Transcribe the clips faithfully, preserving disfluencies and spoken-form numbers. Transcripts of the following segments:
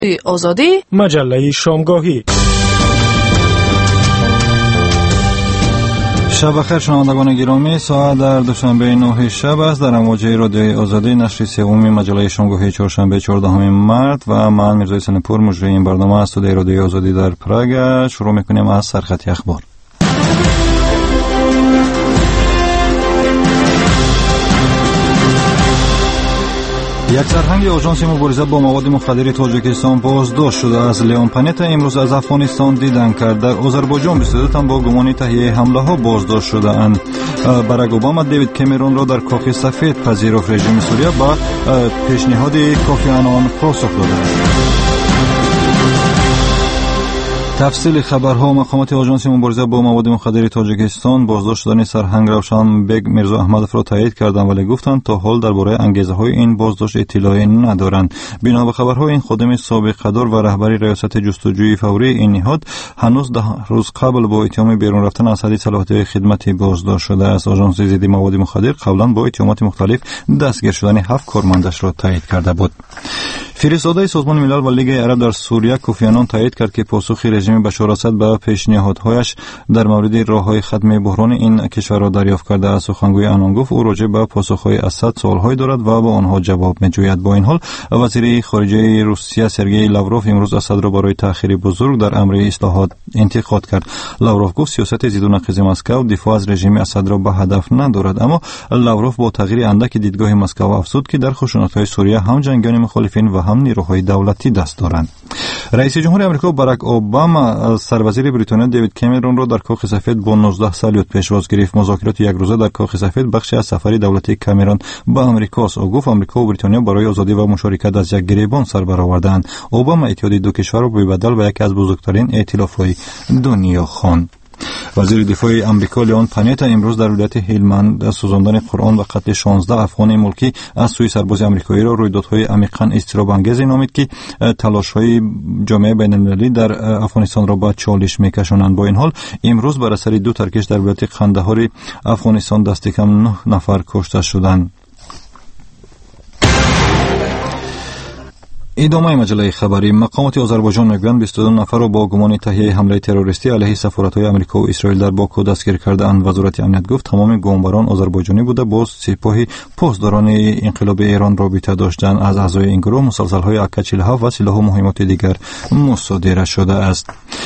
آزادی مجله شامگاهی. شب بخیر شنوندگان گرامی، ساعت در دوشنبه نه شب است. در امواج رادیوی آزادی نشر سوم مجله شامگاهی چهارشنبه چهاردهم مارس و من میرزا سنپور مجری این برنامه است. در رادیوی آزادی در پراگ شروع میکنیم از سرخط اخبار. یک سرهنگ آژانس مبارزه با مواد مخدر تاجیکستان بازداشت شده است. لیون پانیتا امروز از افغانستان دیدن کرد. در آذربایجان بیست و دو تن با گمان تهیه حمله ها بازداشت شده اند. باراک اوباما دیوید کامرون را در کاخ سفید پذیرفت. رژیم سوریه با پیشنهاد کوفی آنان پاسخ داده است. تفصیل خبرها. مقامات آژانس مبارزه با مواد مخدر تاجیکستان بازداشت شدن سرهنگ روشن بیگ میرزا احمدوف را تایید کردند، ولی گفتند تا حال درباره انگیزه های این بازداشت اطلاعی ندارند. بنا به خبرها این خادم سابق قدر و رهبری ریاست جستجوی فوری این نهاد هنوز ده روز قبل با اتهام بیرون رفتن از حد صلاحیت خدمتی بازداشت شده است. آژانس ضد مواد مخدر قبلا با اتهامات مختلف دستگیر شدن هفت کارمندش را تایید کرده بود. فرستاده سازمان ملل و لیگ عرب در سوریه کوفی آنان تایید کرد که پاسخ رژیم بشار اسد به پیشنهادهایش در مورد راههای ختم بحران این کشور را دریافت کرده است. سخنگوی آنان گفت او راجع به پاسخهای اسد سوالهایی دارد و به آنها جواب می‌جوید. با این حال وزیر خارجه روسیه سرگئی لاوروف امروز اسد را برای تأخیر بزرگ در امر اصلاحات انتقاد کرد. لاوروف گفت سیاست ضد و نقیض مسکو دفاع از رژیم اسد را به هدف ندارد، اما لاوروف با تغییر اندک دیدگاه مسکو افزود که در خشونت‌های سوریه هم جنگیان مخالفین و هم نیروهای دولتی دست دارند. رئیس جمهور آمریکا باراک اوباما سروزیر بریتانیا دیوید کامرون را در کاخ سفید با نوزده سالیت پیشواز گرفت. مذاکرات یک روزه در کاخ سفید بخشی از سفر دولتی کامرون به آمریکا است. او گفت آمریکا و بریتانیا برای آزادی و مشارکت از یک گریبان سر برآوردند. اوباما اتحادیه دو کشور را به بدل به یکی از بزرگترین ائتلاف‌های دنیا خواند. وزیر دفاع آمریکا لیون پانیتا امروز در ولایت هلمند سوزاندن قرآن و قتل شانزده افغان ملکی از سوی سرباز آمریکایی را رویدادهای عمیقاً اضطراب انگیز نامید که تلاش‌های جامعه بین‌المللی در افغانستان را به چالش می‌کشانند. با این حال امروز بر اثر دو ترکش در ولایت قندهار افغانستان دست کم نه نفر کشته شدند. ادامه مجله خبری. مقامات آذربایجان میگویند بیست و دو نفر را با گمان تهیه حمله تروریستی علیه سفارت‌های آمریکا و اسرائیل در باکو دستگیر کرده‌اند. وزارت امنیت گفت تمام گامبران آذربایجانی بوده، با سپاه پاسداران انقلاب ایران رابطه داشتند. از اعضای این گروه مسلسل‌های اک چهل و هفت و سلاح و مهمات دیگر مصادره شده است.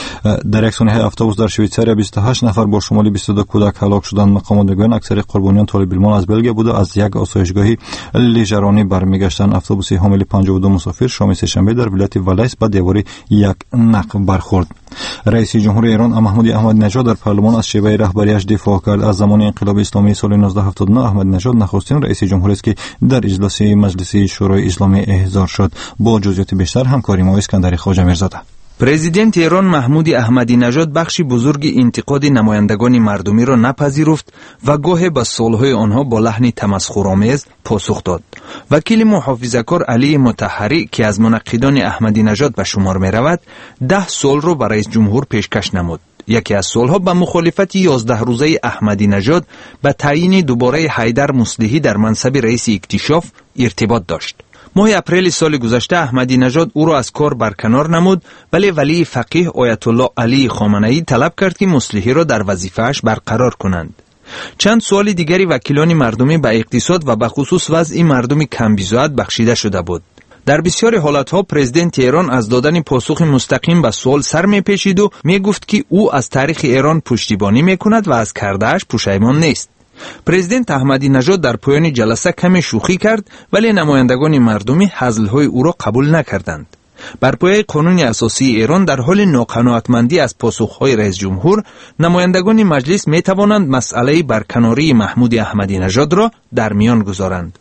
در یک سانحه اتوبوس در شویتزاریا بیست و هشت نفر با شمول بیست و دو کودک هلاک شدند. مقامات میگویند اکثر قربانیان طالب علمان از بلژیک بوده، از یک آسایشگاه لیژرانی برمیگشتند. اتوبوس حامل پنجاه و دو مسافر شام سه‌شنبه در ولایت ولایس با دیوار یک نق برخورد. رئیس جمهور ایران محمود احمدی نژاد در پارلمان از شیوه رهبریش دفاع کرد. از زمان انقلاب اسلامی سال نوزده هفتاد و نه احمدی نژاد نخستین رئیس جمهوری است که در اجلاس مجلس شورای اسلامی احضار شد. با جزئیات بیشتر همکاری ما اسکندر خواجه میرزاده. پرزیدنت ایران محمود احمدی نژاد بخشی بزرگ انتقاد نمایندگان مردمی را نپذیرفت و گاه به سوالهای آنها با لحنی تمسخرآمیز پاسخ داد. وکیل محافظه‌کار علی مطهری که از منقدان احمدی نژاد به شمار می رود، ده سوال را برای رئیس جمهور پیشکش نمود. یکی از سوالها به مخالفت یازده روزه احمدی نژاد به تعیین دوباره حیدر مصلحی در منصب رئیس اکتشاف ارتباط داشت. ماه اپریل سال گذشته احمدی نژاد او را از کار برکنار نمود، ولی ولی فقیه آیت الله علی خامنه‌ای طلب کرد که مصلحی را در وظیفه‌اش برقرار کنند. چند سوال دیگری وکیلان مردمی به اقتصاد و به خصوص وضع مردم کمبیزاعت بخشیده شده بود. در بسیاری حالتها پرزیدنت ایران از دادن پاسخ مستقیم به سوال سر می‌پیچید و می‌گفت که او از تاریخ ایران پشتیبانی می‌کند و از کرده‌اش پشیمان نیست. پرزیدنت احمدی نژاد در پایان جلسه کمی شوخی کرد، ولی نمایندگان مردمی هزل‌های او را قبول نکردند. بر پایه قانون اساسی ایران در حال ناقناعتمندی از پاسخ‌های رئیس جمهور، نمایندگان مجلس می‌توانند مسئله برکناری محمود احمدی نژاد را در میان گذارند.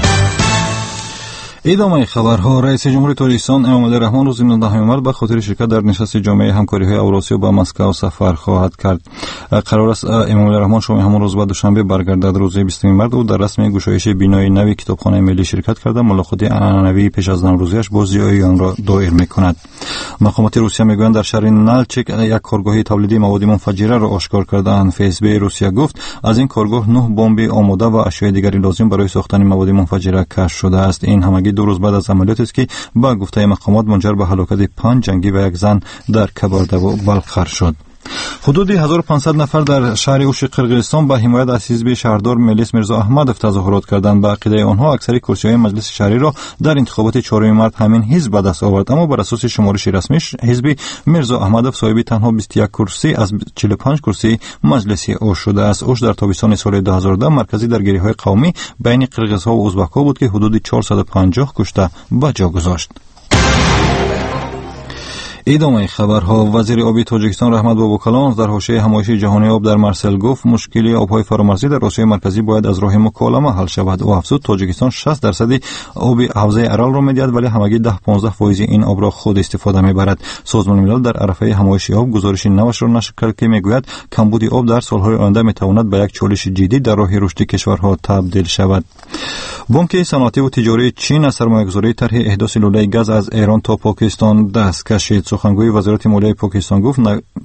ادامه خبرها. رئیس جمهور تاجیکستان امامعلی رحمان روز نوزدهم مارس به خاطر شرکت در نشست جامعه همکاری‌های اوراسیا به مسکو سفر خواهد کرد. قرار است امامعلی رحمان شام همون روز به دوشنبه برگردد. روز بیستم مارس او در رسم گشایش بینای نوی کتابخانه ملی شرکت کرده. ملاقات عنعنوی پیش از نوروزیش با زیایی آن را دایر می‌کند. مقامات روسیه میگویند در شهر نالچیک یک کارگاه تولیدی مواد منفجره را آشکار کردند. فیسبی روسیه گفت از این کارگاه نه بمب آماده و اشیاء دیگری لازم برای ساختن مواد منفجره کشف شده است. این همگی دو روز بعد از عملیاتی است که با گفته مقامات منجر به هلاکت پنج جنگی و یک زن در کبارده و بلخر شد. حدود هزار و پانصد نفر در شهر اوش قرقیزستان با حمایت از حزب شهردار ملیس میرزا احمدov تظاهرات کردند. با عقیده آنها اکثر کرسی‌های مجلس شهری را در انتخابات چهارم مارس همین حزب به دست آورد، اما بر اساس شمارش رسمی حزب میرزا احمدov صاحب تنها بیست و یک کرسی از چهل و پنج کرسی مجلسی اوش شده است. اوش در تابستان سال دو هزار و ده مرکزی درگیری‌های قومی بین قرقیزها و ازبک‌ها بود که حدود چهارصد و پنجاه کشته به جا گذاشت. ادامه خبرها. وزیر آبی تاجیکستان رحمت بابوکالان در حاشیه همایش جهانی آب در مرسل گفت مشکلی آبهای فرامرزی در آسیای مرکزی باید از راه مکالمه حل شود. او افزود تاجیکستان شصت درصد آب حوزه ارال را می‌دهد ولی همگی ده پانزده فیصد این آب را خود استفاده می‌برد. سازمان ملل در عرفه همایش آب گزارش نوش را نشر کرد که می‌گوید کمبود آب در سال‌های آینده می‌تواند به یک چالش جدی در راه رشد کشورها تبدیل شود. بانک صنعتی و تجاری چین از سرمایه‌گذاری طرح احداث لوله گاز از ایران تا پاکستان دست کشید. سخنگوی وزارت مالیه پاکستان گفت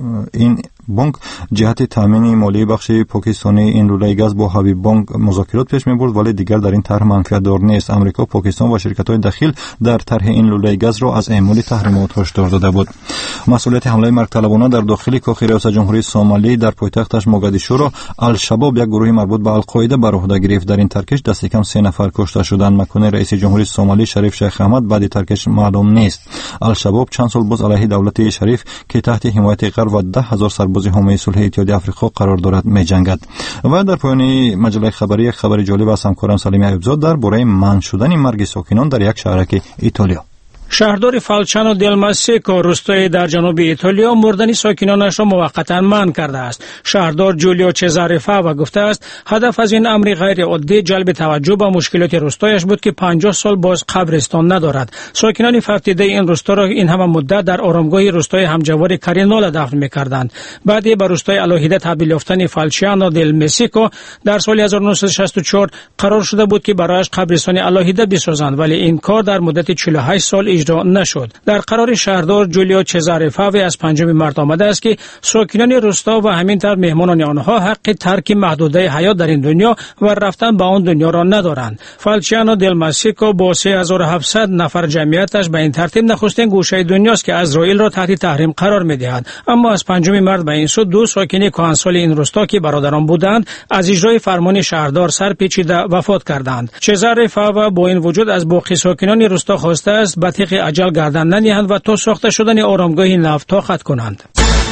این بانک جهت تامین مالی بخش پاکستانی این لوله گاز با حبیب بانک مذاکرات پیش می‌برد ولی دیگر در این طرح منفعت دار نیست. امریکا، پاکستان و شرکت‌های دخیل در طرح این لوله گاز را از اعمال تحریمات هشدار داده بود. مسئولیت حمله مرگ‌طلبانه در داخل کاخ ریاست جمهوری سومالی در پایتختش موگادیشو را الشباب یک گروه مربوط به القاعده بر عهده گرفت. در این ترکش دست کم سه نفر کشته شدند. مکان رئیس جمهوری سومالی شریف شیخ احمد بعد ترکش معلوم نیست. الشباب چند سال باز علیه دولت شریف که تحت حمایت غرب و ده هزار سرباز حامی صلح اتحادیه آفریقا قرار دارد می‌جنگد. و در پایان مجله خبری یک خبر جالب از همکارم سلیمی ایوبزاد درباره منع شدن مرگ ساکنان در یک شهرک ایتالیا. شهردار فالچانو دل ماسیکو روستایی در جنوب ایتالیا مردن ساکنانش را موقتا منع کرده است. شهردار جولیو چزاره فاوا گفته است هدف از این امر غیر عادی جلب توجه به مشکلات روستایش بود که پنجاه سال باز قبرستان ندارد. ساکنان فقیده این روستا را این همه مدت در آرامگاه روستای همجوار کارینالا دفن می‌کردند. بعد به روستای الهیده تبدیل یافتن فالچانو دل ماسیکو در سال هزار و نهصد و شصت و چهار قرار شده بود که برایش قبرستان الهیده بسازند ولی این کار در مدت چهل و هشت سال اجرا نشد. در قرار شهردار جولیو چزاره فاوی از پنجم مارس آمده است که ساکنان روستا و همینطور مهمانان آنها حق ترک محدوده حیات در این دنیا و رفتن به آن دنیا را ندارند. فالچانو دل ماسیکو با سه هزار و هفتصد نفر جمعیتش به این ترتیب نخستین گوشه دنیاست که اسرائیل را تحت تحریم قرار می‌دهد. اما از پنجم مارس به این سو دو ساکن کهنسال این روستا که برادران بودند از اجرای فرمان شهردار سرپیچیده وفات کردند. چزاره فاوا با این وجود از باقی ساکنان روستا خواسته است به طریق اجل گردن ننهند و تا ساخته شدن آرامگاه نفت طاقت کنند.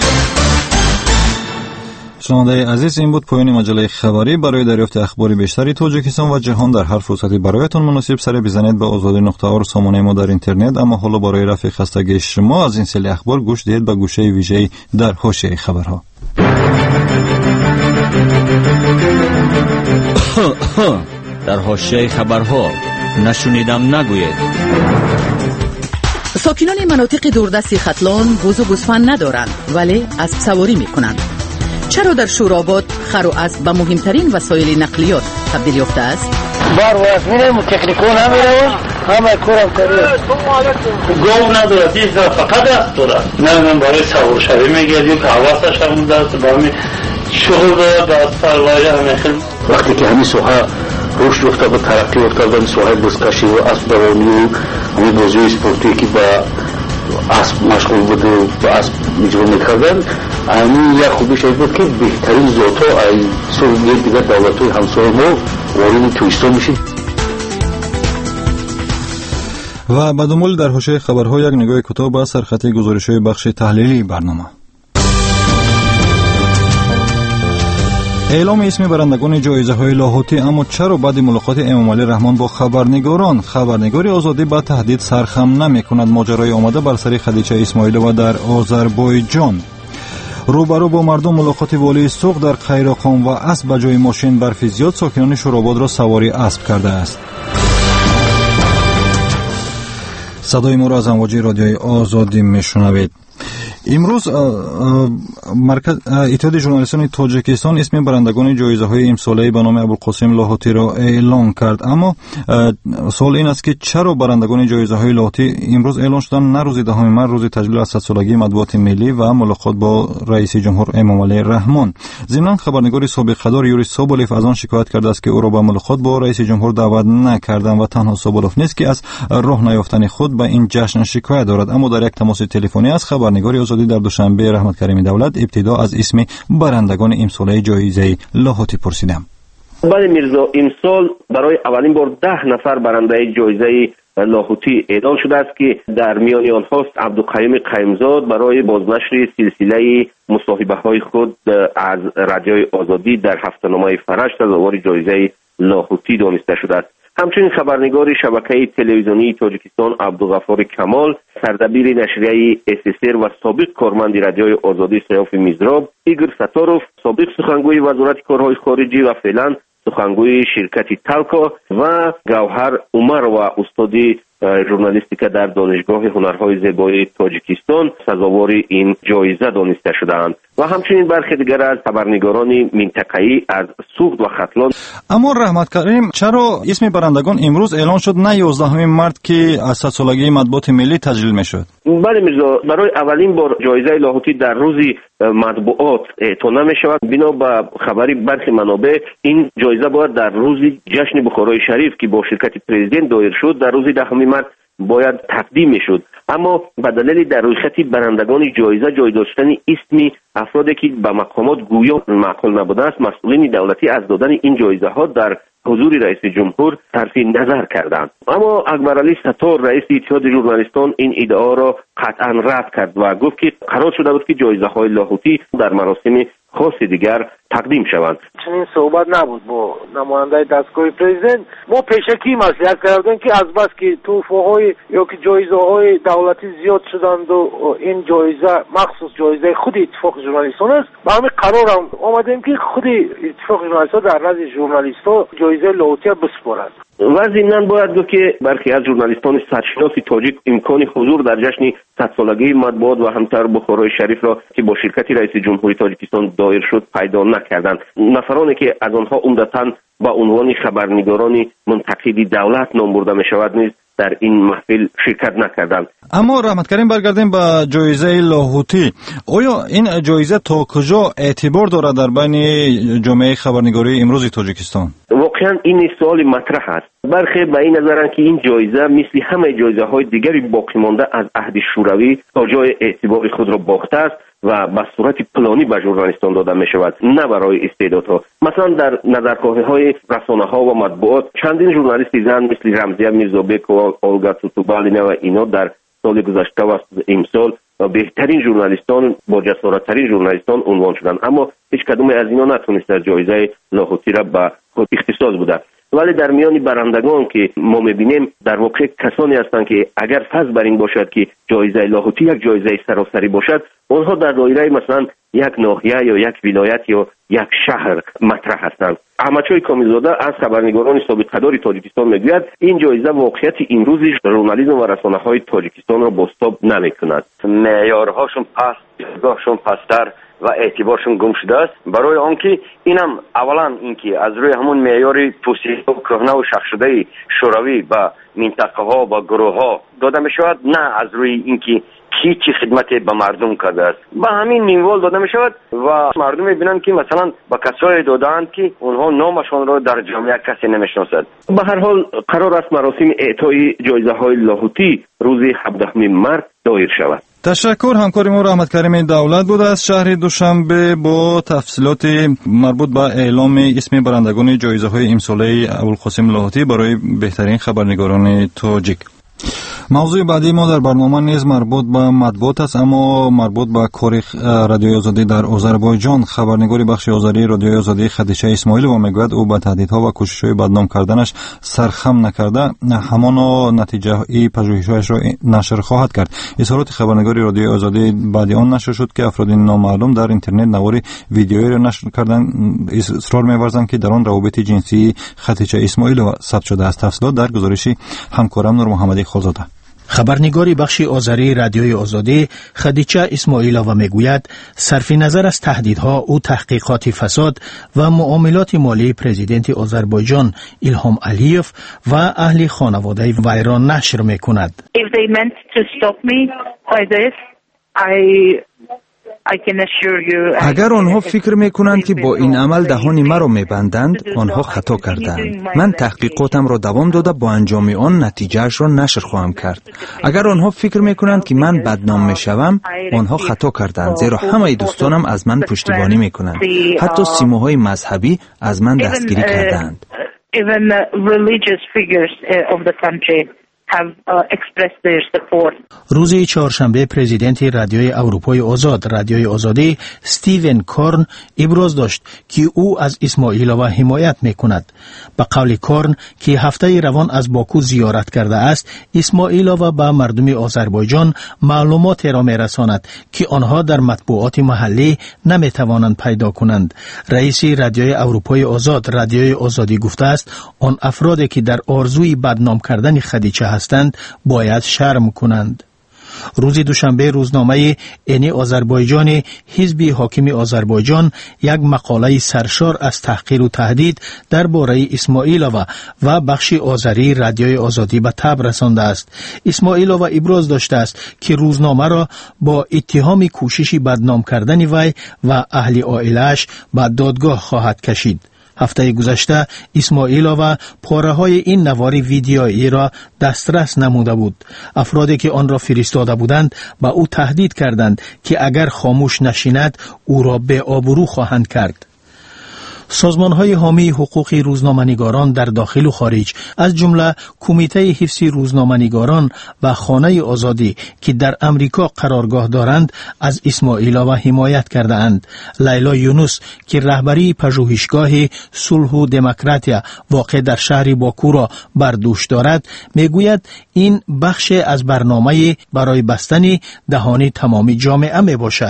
شنونده عزیز این بود پایان مجله خبری. برای دریافت اخبار بیشتری تاجیکستان و جهان در هر فرصتی برایتان مناسب سر بزنید به آزادی نقطه اور سامانه ما در اینترنت. اما حالا برای رفع خستگی شما از این سری اخبار گوش دهید به گوشه ویژه‌ای در حاشیه خبرها. در حاشیه خبرها نشنیدم نگوید. ساکنان مناطق دوردست ختلان بز و گوسفند ندارند ولی اسب سواری میکنند. چرا در شوراباد خر و اسب به مهمترین وسایل نقلیات تبدیل یافته است؟ بار وقت میرم و تکنیکو نمیرم همه کورم کردیم گو نداره دیز داره فقط اسب داره. نه من برای سوار شوی میگردیم که حواسش همون دست با همین شغل داره به اسفل وایه همه خیلی وقتی که همین سوحه رشد یافته به ترقی یافته به سوحه بزکشی و اسب دوانی و همین بازوی اسپورتی که با اسب مشغول بود و با اسب اجرا میکردن همین یک خوبیش این بود که بهترین ذاتا ای سوریه دیگر دولت‌های همسایه ما وارد توریستا میشید. و بعد مول در حاشیه خبرها یک نگاه کوتاه به سرخط گزارش‌های بخش تحلیلی برنامه. اعلام اسم برندگان جایزه‌های لاهوتی. اما چرا بعد ملاقات امام علی رحمان با خبرنگاران خبرنگاری آزادی با تهدید سرخم نمی‌کند؟ ماجرای آمده بر سر خدیجه اسماعیلووا در آذربایجان. روبرو با مردم ملاقات والی سوق در قیراقان و اسب به جای ماشین برفی زیاد ساکنان شوراباد را سواری اسب کرده است. صدای ما را از امواج رادیوی آزادی میشنوید. امروز مرکز اتحاد ژورنالیستان تاجیکستان اسم برندگان جایزه‌های امساله به نام ابوالقاسم لاهوتی را اعلام کرد. اما سوال این است که چرا برندگان جایزه‌های لاهوتی امروز اعلام شدن، نه روز دهم مهر، روز تجلیل از صد سالگی مطبوعات ملی و ملاقات با رئیس جمهور امامعلی رحمان؟ ضمناً خبرنگار سابق خدار یوری سابولف از آن شکایت کرده است که او را به ملاقات با رئیس جمهور دعوت نکردند و تنها سابولف نیست که از راه نیافتن خود به این جشن شکایت دارد. اما در یک تماس تلفنی از خبرنگار آزادی در دوشنبه رحمت کریم دولت ابتدا از اسم برندگان امساله جایزه لاهوتی پرسیدم. بله میرزا، امسال برای اولین بار ده نفر برنده جایزه لاهوتی اعلام شده است که در میان آنهاست عبدالقیوم قیمزاد برای بازنشر سلسله مصاحبه‌های خود از رادیوی آزادی در هفته‌نامه فرج سزاوار جایزه لاهوتی دانسته شده است. همچنین خبرنگار شبکه تلویزیونی تاجیکستان عبدالغفار کمال، سردبیر نشریه اس اس ار و سابق کارمند رادیوی آزادی سیاف میزراب، ایگور ستاروف، سابق سخنگوی وزارت کارهای خارجی و فعلا سخنگوی شرکت تالکو و گوهر عمر و استادی ژورنالیستیکا در دانشگاه هنرهای زیبای تاجیکستان سزاوار این جایزه دانسته شدند و همچنین برخی دیگر از خبرنگاران منطقه‌ای از سوخت و ختلان. اما رحمت کریم، چرا اسم برندگان امروز اعلان شد نه یازدهم مارس که از صد سالگی مطبوعات ملی تجلیل میشد؟ بله میرزا، برای اولین بار جایزه لاهوتی در روزی مطبوعات اعطا نمی‌شود. بنا به خبری برخی منابع این جایزه باید در روزی جشن بخارای شریف که با شرکت پرزیدنت دایر شد در روز دهم مارس باید تقدیم میشد، اما به دلیل در روی خط برندگان جایزه جای داشتن اسم افرادی که به مقامات گویا معقول نبوده است، مسئولین دولتی از دادن این جایزه ها در حضور رئیس جمهور صرف نظر کردند. اما اکبرعلی ستار رئیس اتحاد ژورنالیستان این ادعا را قطعا رد کرد و گفت که قرار شده بود که جایزه های لاهوتی در مراسم خاص دیگر تقدیم شوند. چنین صحبت نبود با نماینده دستگاه پرزیدنت. ما پیشکی مصلحت کردیم که از بس که توفیق‌های یا که جایزه‌های دولتی زیاد شدند و این جایزه مخصوص جایزه خود اتفاق ژورنالیستان است، با همین قرار هم آمدیم که خود اتفاق ژورنالیستان در نزد ژورنالیستان جایزه لاهوتی بسپارد. و ضمناً باید گفت که برخی از ژورنالیستان سرشناس تاجیک امکان حضور در جشن صد سالگی مطبوعات و همینطور بخارای شریف را که با شرکت رئیس جمهوری تاجیکستان دایر شد پیدا نکردند. نفرانی که از آنها عمدتاً با عنوان خبرنگاران منتقدی دولت نام برده می شود نیز در این محفل شرکت نکردند. اما رحمت کریم برگردیم به جایزه لاهوتی. آیا این جایزه تا کجا اعتبار دارد در بین جامعه خبرنگاری امروز تاجیکستان؟ واقعا این سوال مطرح است. برخی به این نظرند که این جایزه مثل همه جایزه های دیگری باقی مانده از عهد شوروی تا جای اعتبار خود را باخته است و به صورت پلانی به ژورنالیستان داده می شود، نه برای استعدادها. مثلا در نظرخواهی های رسانه ها و مطبوعات چندین ژورنالیست زن مثل رمزیه میرزابک و اولگا توتوبالینه و اینا در سال گذشته و امسال بهترین ژورنالیستان با جسارت‌ترین ژورنالیستان عنوان شدند، اما هیچ کدوم از اینا نتونست در جایزه لاهوتی را به خود اختصاص بده. ولی در میان برندگان که ما می‌بینیم در واقع کسانی هستند که اگر فرض بر این باشد که جایزه لاهوتی یک جایزه سراسری باشد، آنها در دایره مثلا یک ناحیه یا یک ولایت یا یک شهر مطرح هستند. احمدشاه کامیزاده از خبرنگاران سابق خدار تاجیکستان میگوید این جایزه واقعیت امروز ژورنالیسم و رسانه‌های تاجیکستان را بازتاب نمی‌کند. معیارهاشون پست، جایگاهشون پست‌تر و اعتبارشون گم شده است. برای آنکه اینم اولا اینکه از روی همون معیار توصیه و کهنه و شخص شده شوروی با منطقه ها و گروه ها داده می شود، نه از روی اینکه کی چی خدمت به مردم کرده است. با همین منوال داده می شود و مردم می بینند که مثلا با کسایی دادند که اونها نامشان را در جامعه کسی نمیشناسد. به هر حال قرار است مراسم اعطای جایزه های لاهوتی روز هفدهم مارس دایر شود. تشکر. همکار ما رحمت کریم دولت بود از شهر دوشنبه با تفصیلات مربوط به اعلام اسم برندگان جایزه های امساله ابوالقاسم لاهوتی برای بهترین خبرنگاران تاجیک. موضوع بعدی ما در برنامه نیز مربوط به مطبوعات است، اما مربوط به کار رادیوی آزادی در آذربایجان. خبرنگار بخش آذری رادیوی آزادی خدیجه اسماعیلووا میگوید او به تهدیدها و کوشش‌های بدنام کردنش سرخم نکرده همان نتیجه ای پژوهش‌هایش را نشر خواهد کرد. اظهارات خبرنگار رادیوی آزادی بعد آن نشر شد که افراد نامعلوم در اینترنت نواری ویدیویی را نشر کردند، اصرار می‌ورزند که در آن روابط جنسی خدیجه اسماعیلووا ثبت شده است. تفصیلات در گزارش همکارم نور محمدی خالزاده. خبرنگاری بخش آذری رادیوی آزادی خدیجه اسماعیلووا میگوید صرف نظر از تهدیدها او تحقیقات فساد و معاملات مالی پرزیدنت آذربایجان ایلهام علیف و اهل خانواده وی را نشر میکند. If they meant to stop me by this, I اگر آنها فکر میکنند که با این عمل دهان مرا میبندند، آنها خطا کردند. من تحقیقاتم را دوام داده با انجام آن نتیجهش را نشر خواهم کرد. اگر آنها فکر میکنند که من بدنام میشوم، آنها خطا کردند، زیرا همه دوستانم از من پشتیبانی میکنند. حتی سیماهای مذهبی از من دستگیری کردند. have uh, expressed their support. روز چهارشنبه پرزیدنت رادیوی اروپای آزاد رادیوی آزادی استیون کورن ابراز داشت که او از اسماعیلووا حمایت میکند. به قول کورن که هفته روان از باکو زیارت کرده است، اسماعیلووا به مردم آذربایجان معلومات را میرساند که آنها در مطبوعات محلی نمیتوانند پیدا کنند. رئیس رادیوی اروپای آزاد رادیوی آزادی گفته است آن افرادی که در آرزوی بدنام کردن خدیجه هستند باید شرم کنند. روز دوشنبه روزنامه اینی آذربایجان حزب حاکم آذربایجان یک مقاله سرشار از تحقیر و تهدید درباره اسماعیلووا و بخش آذری رادیوی آزادی به تب رسانده است. اسماعیلووا ابراز داشته است که روزنامه را با اتهام کوشش بدنام کردن وی و اهل عائله‌اش به دادگاه خواهد کشید. هفته گذشته اسماعیلووا پاره‌های این نوار ویدیویی را دسترس نموده بود. افرادی که آن را فرستاده بودند با او تهدید کردند که اگر خاموش نشیند او را به آبرو خواهند کرد. سازمان‌های حامی حقوق روزنامه‌نگاران در داخل و خارج از جمله کمیته حفظ روزنامه‌نگاران و خانه آزادی که در امریکا قرارگاه دارند از اسماعیلووا حمایت کرده اند. لیلا یونس که رهبری پژوهشگاه صلح و دموکراتیا واقع در شهر باکو را بر دوش دارد میگوید این بخش از برنامه برای بستن دهان تمام جامعه می باشد.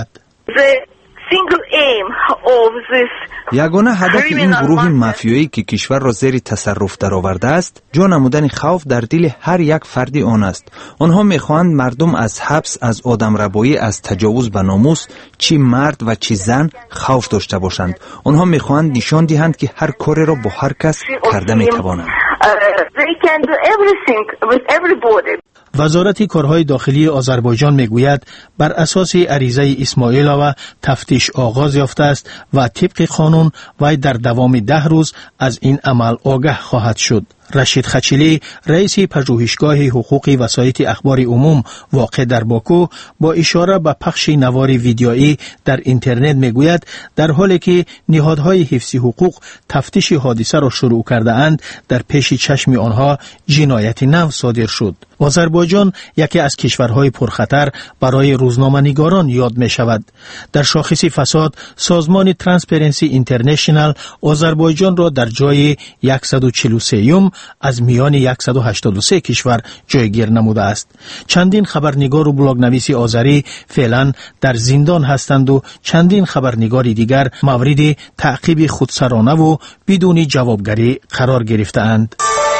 یگانه هدف این گروه مافیایی که کشور را زیر تصرف درآورده است، جا نمودن خوف در دل هر یک فردی آن است. آنها می‌خواهند مردم از حبس، از آدمربایی، از تجاوز به ناموس، چی مرد و چی زن خوف داشته باشند. آنها می‌خواهند نشان دهند که هر کاری را با هر کس کرده می‌توانند. وزارت کارهای داخلی آذربایجان میگوید بر اساس عریضه اسماعیلووا تفتیش آغاز یافته است و طبق قانون وی در دوام ده روز از این عمل آگاه خواهد شد. رشید خچیلی رئیس پژوهشگاه حقوق وسایط اخبار عموم واقع در باکو با اشاره به پخش نوار ویدیویی در اینترنت میگوید در حالی که نهادهای حفظ حقوق تفتیش حادثه را شروع کرده اند، در پیش چشم آنها جنایت نو صادر شد. آذربایجان یکی از کشورهای پرخطر برای روزنامه‌نگاران یاد می شود. در شاخص فساد سازمان ترانسپرنسی اینترنشنال آذربایجان را در جای صد و چهل و سه از میان صد و هشتاد و سه کشور جایگیر نموده است. چندین خبرنگار و بلاگنویس آذری فعلا در زندان هستند و چندین خبرنگار دیگر مورد تعقیب خودسرانه و بدون جوابگری قرار گرفته‌اند.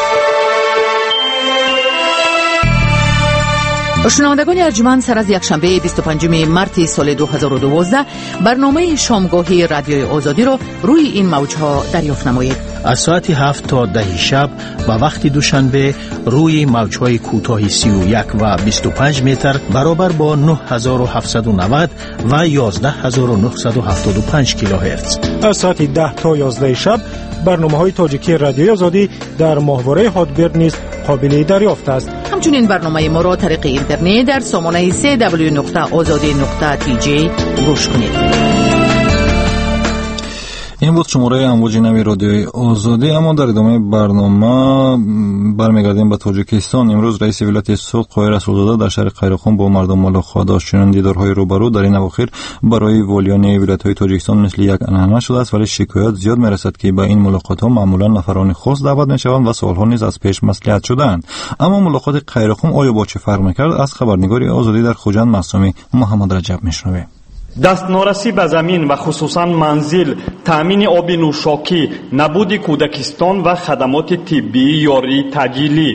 شنوندگان ارجمند، سر از یکشنبه بیست و پنجم مارس سال دو هزار و دوازده برنامه شامگاهی رادیوی آزادی را روی این موجها دریافت نمایید. از ساعت هفت تا ده شب و وقت دوشنبه روی موجهای کوتاه سی و یک و بیست و پنج متر برابر با نه هزار و هفتصد و نود و یازده هزار و نهصد و هفتاد و پنج کیلوهرتز. از ساعت ده تا یازده شب برنامه‌های تاجیکی رادیوی آزادی در ماهواره هاتبرد نیز قابل دریافت است. همچنین برنامه ما را طریق اینترنت در سامانه سه دبلیو نقطه آزادی نقطه تی جی گوش کنید. این بود شماره امواج نوی رادیوی آزادی. اما در ادامه برنامه برمیگردیم به تاجیکستان. امروز رئیس ولایت سوق قای رسولزاده در شهر قیرخان با مردم ملاقات داشت. چنین دیدارهای روبرو در این اواخر برای والیان ولایت‌های تاجیکستان مثل یک عنعنه شده است، ولی شکایت زیاد میرسد که با این ملاقات‌ها معمولا نفران خاص دعوت میشوند و سالها نیز از پیش مصلحت شده‌اند. اما ملاقات قیرخان آیا با چه فرق میکرد؟ از خبرنگار آزادی در خوجند معصومی محمد رجب میشنویم. دستنارسی به زمین و خصوصا منزل، تامین آب نوشاکی، نبود کودکستان و خدمات طبی یاری تجیلی،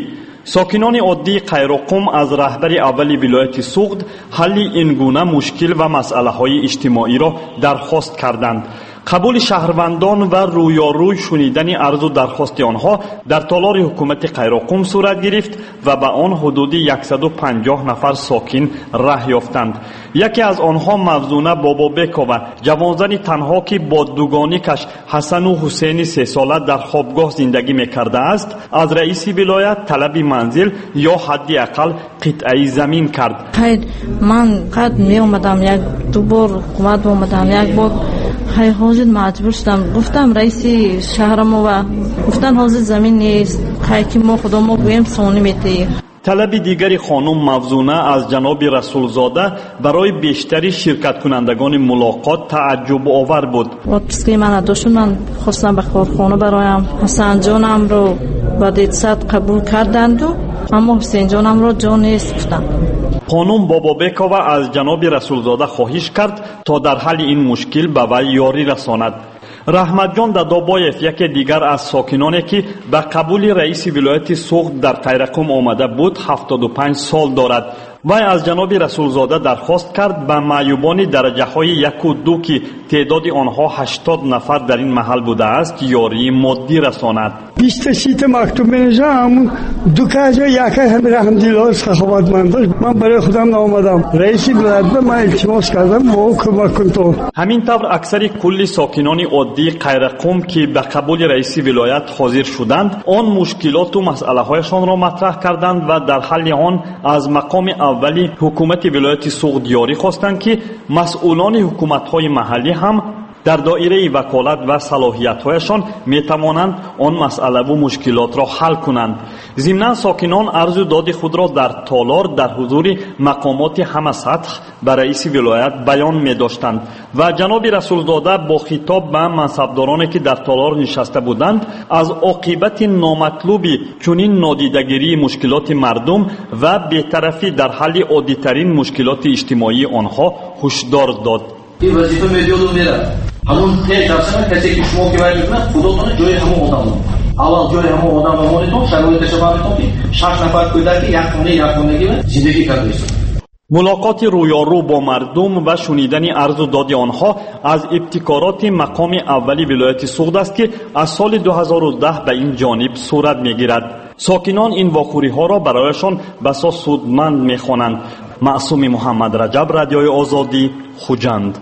ساکنان عادی قیروقم از رهبر اولی ولایت سوغد حل این گونه مشکل و مسئله های اجتماعی را درخواست کردند. قبول شهروندان و رویاروی شنیدن عرض و درخواست آنها در تالار حکومت قیروقم صورت گرفت و به آن حدود صد و پنجاه نفر ساکن راه یافتند. یکی از آنها مفزونه بابابکووا، جوانزنی تنها که با دوگانیکش حسن و حسین سه ساله در خوابگاه زندگی میکرده است، از رئیس ولایت طلب منزل یا حدی اقل قطعه زمین کرد. خیر، من قد می اومدم یک دو بار حکومت اومدم، یک بار های حاضر مجبور شدم، گفتم رئیس شهرمو و گفتن حاضر زمین نیست، خیلی که ما خدا ما گویم سونی میتی. طلب دیگری خانم مفزونه از جناب رسولزاده برای بیشتری شرکت کنندگان ملاقات تعجب آور بود. وقتی که من داشتم من خواستم به کارخانه برایم حسن جانم رو با دیدصد قبول کردند و اما حسین جانم رو جان نیست گفتم. خانم بابابکووا از جناب رسولزاده خواهش کرد تا در حل این مشکل به وی یاری رساند. رحمت جان دادابایف یکی دیگر از ساکنانی که به قبول رئیس ولایت سوغد در قیروقم آمده بود هفتاد و پنج سال دارد. وی از جناب رسولزاده درخواست کرد به معیوبان درجه های یک و دو که تعداد آنها هشتاد نفر در این محل بوده است یاری مادی رساند. بیست سیت مکتوب بنویسم، دو کجا یکی هم رحمدلله سخاوتمند من برای خودم آمدم، رئیس ولایت به من التماس کردم و کمک کن تو. همین طور اکثر کل ساکنان عادی قیروقم که به قبول رئیس ولایت حاضر شدند آن مشکلات و مسئله هایشان را مطرح کردند و در حل آن از مقام اولی حکومت ولایت سوغد یاری خواستند که مسئولان حکومت های محلی هم در دایره وکالت و صلاحیت‌هایشان می‌توانند آن مسئله و مشکلات را حل کنند. ضمناً ساکنان عرض و داد خود را در تالار در حضور مقامات همه سطح به رئیس ولایت بیان می‌داشتند و جناب رسولزاده با خطاب به منصبدارانی که در تالار نشسته بودند از عاقبت نامطلوبی چنین نادیدگیری مشکلات مردم و بی‌طرفی در حل عادی‌ترین مشکلات اجتماعی آنها هشدار داد. این وظیفه میدیولون میره همون ته درسن کسی که شما که باید میکنه خودتون جای همون آدم اول جای همون آدم بمونیدون شرایط شما که شش نفر کودکی یک خونه یک خونگی زندگی کرده است. ملاقات رویارو با مردم و شنیدن عرض و داد آنها از ابتکارات مقام اولی ولایت سوغد است که از سال دو هزار و ده به این جانب صورت میگیرد. ساکنان این واخوری ها را برایشان بسا سودمند میخوانند. معصوم محمد رجب، رادیوی آزادی، خوجند.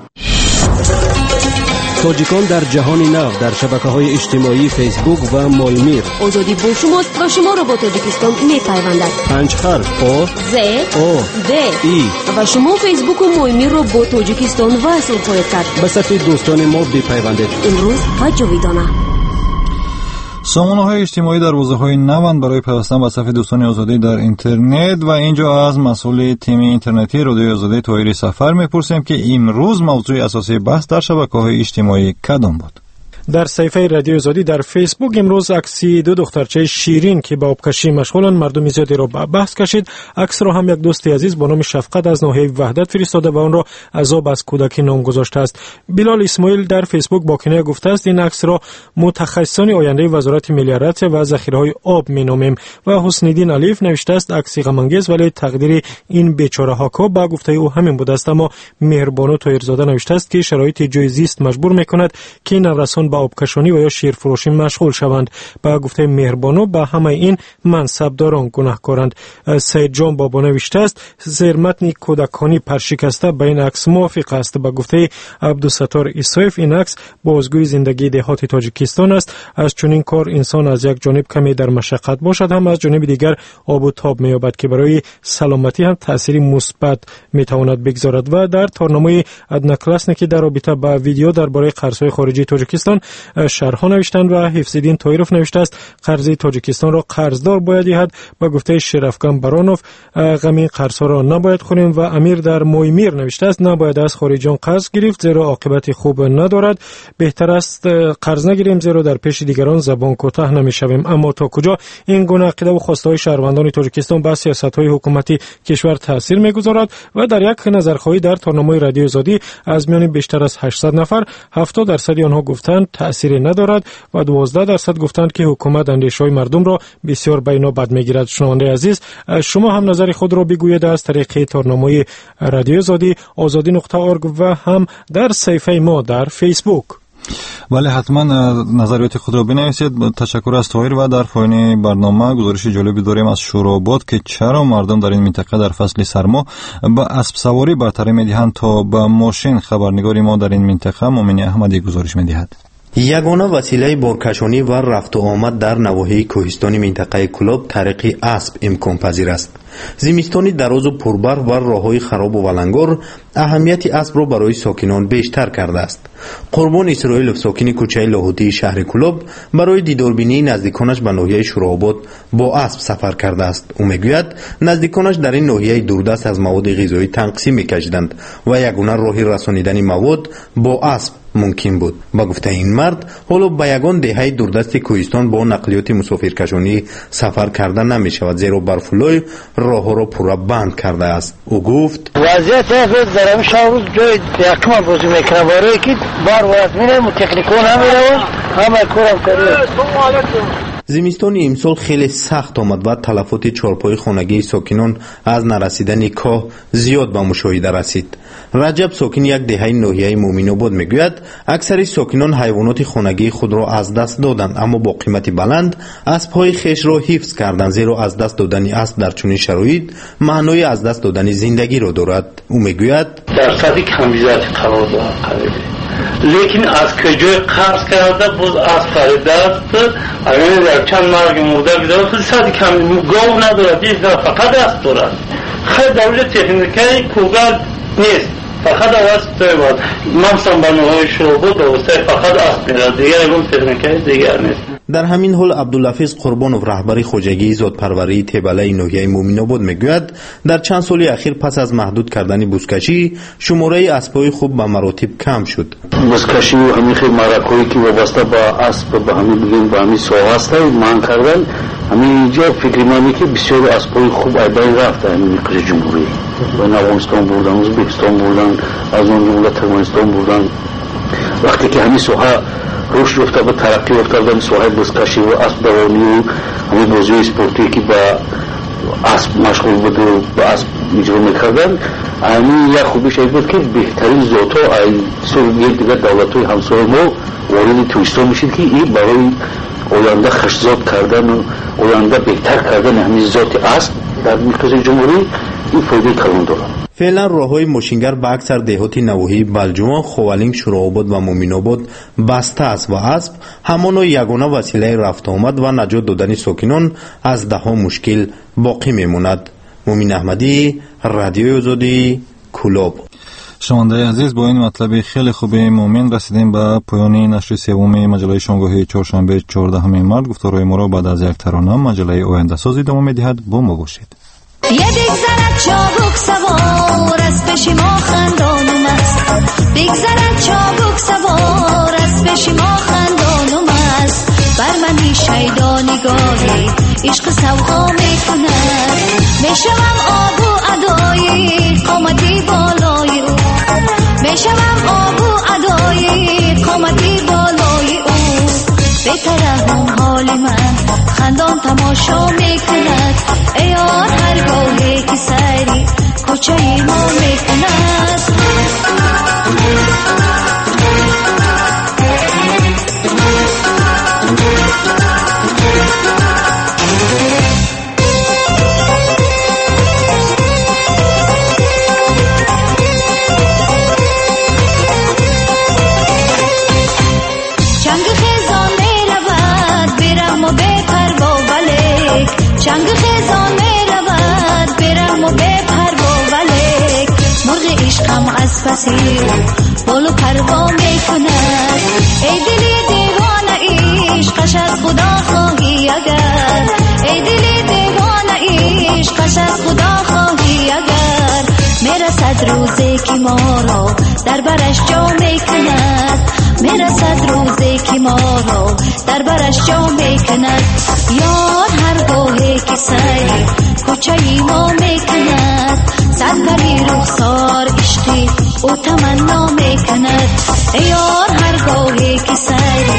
تاجیکان در جهان نو در شبکه‌های اجتماعی فیسبوک و مولمیر. آزادی با شماست و شما را با تاجیکستان می‌پیوندد. پنج حرف آ ز او د ای و شما فیسبوک و مولمیر را با تاجیکستان وصل خواهید کرد. به صفحه دوستان ما بپیوندید. امروز و جاویدانه. سامانه‌های اجتماعی در حوزه‌های نوند برای پیوستن به صفحه دوستان آزادی در اینترنت و اینجا از مسئول تیم اینترنتی رادیوی آزادی طاهری سفر می‌پرسیم که امروز موضوع اساسی بحث در شبکه‌های اجتماعی کدام بود؟ در صفحه رادیو آزادی در فیسبوک امروز عکسی دو دخترچه شیرین که با آبکشی مشغولند مردم زیادی را به بحث کشید. عکس را هم یک دوست عزیز با نام شفقت از ناحیه وحدت فرستاده و آن را عذاب از کودکی نام گذاشته است. بلال اسماعیل در فیسبوک با کنایه گفته است این عکس را متخصصان آینده وزارت ملی ارتش و ذخیره‌های آب می‌نامیم. و حسین الدین الیف نوشته است عکسی غم انگیز ولی تقدیر این بیچاره‌ها که با گفته او همین بود است. اما مهربانو طاهرزاده نوشته است که شرایط جای زیست مجبور می‌کند که نورسان با آبکشانی و یا شیرفروشی مشغول شوند. با گفته مهربانو به همه این منصبداران گناهکارند. سید جان بابا نوشته است زیرمتن کودکانی پرشکسته به این عکس موافق است. با گفته عبدالستار اسایف این عکس بازگوی زندگی دهات تاجیکستان است. از چنین کار انسان از یک جانب کمی در مشقت باشد هم از جانب دیگر آب و تاب می‌یابد که برای سلامتی هم تأثیری مثبت می‌تواند بگذارد. و در تارنامه ادنکلاسنی که در رابطه با ویدیو درباره قرض‌های خارجی تاجیکستان شرح نوشتند و حفظالدین طاهرов نوشته است قرض تاجیکستان را قرضدار باید دهد. با گفته شرفکن برانوف غم قرض را نباید خوریم. و امیر در مویمیر نوشته است نباید از خارجیان قرض گرفت زیرا عاقبت خوب ندارد. بهتر است قرض نگیریم زیرا در پیش دیگران زبان کوتاه نمیشویم. اما تا کجا این گونه عقیده و خواستهای شهروندان تاجیکستان به سیاست‌های حکومتی کشور تاثیر می‌گذارد؟ و در یک نظرخواهی در تارنامه رادیو آزادی از میان بیشتر از هشتصد نفر هفتاد درصد آنها گفتند تأثیری ندارد و دوازده درصد گفتند که حکومت اندیشه‌های مردم را بسیار به اینا بد میگیرد. شنونده عزیز، شما هم نظر خود را بگویید از طریق تارنامه رادیو آزادی آزادی نقطه اورگ و هم در صفحه ما در فیسبوک. بله، حتما نظریات خود را بنویسید. تشکر از طاهر. و در پایان برنامه گزارش جالبی داریم از شوراباد که چرا مردم در این منطقه در فصل سرما با اسب سواری برتری میدهند تا به ماشین. خبرنگار ما در این منطقه مومن احمدی گزارش میدهد. یگانه وسیله بارکشانی و رفت و آمد در نواحی کوهستانی منطقه کلوب طریق اسب امکان پذیر است. زمستانی دراز و پربرف و راههای خراب و ولنگار اهمیت اسب را برای ساکنان بیشتر کرده است. قربان اسرائیل، ساکن کوچه لاهوتی شهر کلوب، برای دیداربینی نزدیکانش به ناحیه شوراباد با اسب سفر کرده است. او میگوید نزدیکانش در این ناحیه دوردست از مواد غذایی تنقسی میکشیدند و یگانه راه رسانیدن مواد با اسب ممکن بود. با گفته این مرد، حالا به یگان دهه دوردست کوهستان با نقلیات مسافرکشانی سفر کردن نمی شود، زیرا برفولای راه را پورا بند کرده است. او گفت وضعیت است در همین شهر جای یکم بازی میکنه برای که بار وارد میرم و تکنیکون هم میرم همه کارم کردیم. زمستان امسال خیلی سخت آمد و تلفات چارپای خانگی ساکنان از نرسیدن کاه زیاد به مشاهده رسید. رجب، ساکن یک دهه ناحیه مومن‌آباد، میگوید اکثر ساکنان حیوانات خانگی خود را از دست دادند، اما با قیمت بلند اسب‌های خویش را حفظ کردند، زیرا از دست دادن اسب در چنین شرایط معنای از دست دادن زندگی را دارد. او میگوید درصد کمیت قرار دارد، لیکن از کجای قرض کرده باز از خریده است. اگر در چند مرگ مرده بیداره خیلی صد کمی گاو ندارد، یک فقط است دارد. خیلی در وجه تکنیکی کوگل نیست، فقط از باید ممسن به نوهای شعبود و فقط است میرد، دیگر اون تکنیکی دیگر نیست. در همین حال عبدالحفیظ قربانوف، رهبر خوجگی زادپروری تبله ناحیه مومن‌آباد، میگوید در چند سال اخیر پس از محدود کردن بزکشی شماره اسب‌های خوب به مراتب کم شد. بزکشی و همین خیلی مرکویی که وابسته با اسب به همین بگیم به همین سواه است من کردن، همین اینجا فکر منی که بسیار اسب‌های خوب ایدای رفته همین کل جمهوری و افغانستان بردن، ازبکستان بردن، از اون جمله ترکمنستان بردن. وقتی که همین سواه روش رفته به ترقی رفته بودن سوهای بزکشی و اسب دوانی و همین بازی اسپورتی که با اسب مشغول بود و با اسب اجرا میکردن، همین یک خوبیش این بود که بهترین ذات ها این سال یک دیگر دولت های همسایه ما وارد توریستان میشید که این برای آینده خشزاد کردن و آینده بهتر کردن همین ذات اسب در مرکز جمهوری این فایده کلان دارد. فعلا راههای ماشینگر به اکثر دهات نواحی بلجوان، خوالینگ، شوراباد و مومن‌آباد بسته است و اسب همان یگانه وسیله رفت آمد و نجات دادن ساکنان از دهها مشکل باقی میماند. مومن احمدی، رادیوی آزادی، کلوب. شنونده عزیز، با این مطلب خیلی خوبی مومن رسیدیم به پایان نشر سوم مجله شنگاهی چهارشنبه چهاردهم مارس. گفتارهای ما را بعد از یک ترانه مجله آینده ساز ادامه می‌دهد. با ما باشید. یه بگذرد چابک سوار از پیش ما خندانم است، بگذرد چابک سوار از پیش ما خندانم است، بر منی شیدا نگاهی عشق سوها میکند، میشوم آب و ادای قامتی بالای او، میشوم آب و ادای قامتی بالای او، بترحم حال من خندان تماشا میکند، ایار هر گاهی که سری کوچه ما میکند. چنگ خیزان میرود برم و بپروا ولیک، چنگ خیزان میرود برم و بپروا ولیک، مرغ عشقم از پسی بال و پروا میکند، ای دلی دیوانه عشقش از خدا خواهی اگر، ای دلی دیوانه عشقش از خدا خواهی اگر، میرسد روزی که ما را در برش جا میکند، میرسد روزی که ما را در برش جا میکند، یار هر گاهی که سری کوچه ما میکند، سرپری رخسار عشقی او تمنا میکند، یار هر گاهی که سری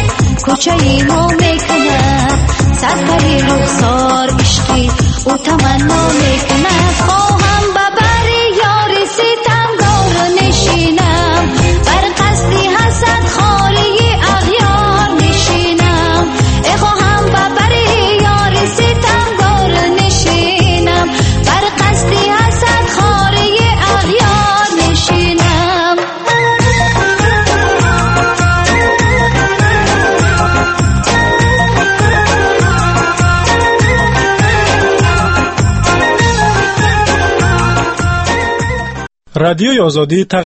کوچه ما میکند سرپری رخسار عشقی او تمنا میکند خواهم ببر یار ستمگار نشینم بر قصدی حسد خاری اغیار نشینم ای خواهم ببر یار ستمگار نشینم بر قصدی حسد خاری اغیار نشینم رادیوی آزادی